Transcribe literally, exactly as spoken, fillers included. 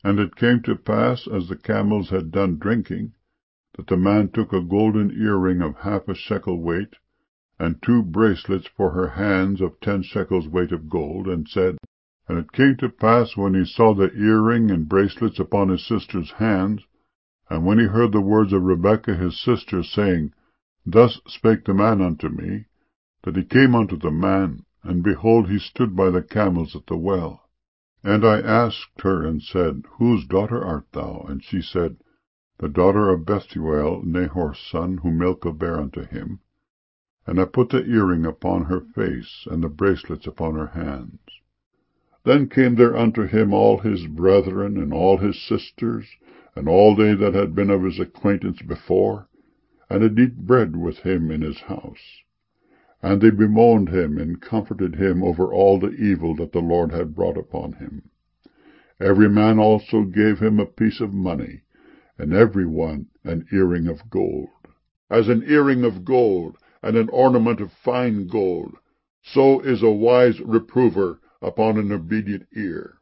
And it came to pass, as the camels had done drinking, that the man took a golden earring of half a shekel weight, and two bracelets for her hands of ten shekels weight of gold, and said, And it came to pass, when he saw the earring and bracelets upon his sister's hands, and when he heard the words of Rebekah his sister, saying, Thus spake the man unto me, that he came unto the man, and behold, he stood by the camels at the well. And I asked her, and said, Whose daughter art thou? And she said, The daughter of Bethuel, Nahor's son, whom Milcah bare unto him. And I put the earring upon her face, and the bracelets upon her hands. Then came there unto him all his brethren, and all his sisters, and all they that had been of his acquaintance before, and did eat bread with him in his house. And they bemoaned him, and comforted him over all the evil that the Lord had brought upon him. Every man also gave him a piece of money, and every one an earring of gold. As an earring of gold, and an ornament of fine gold, so is a wise reprover upon an obedient ear.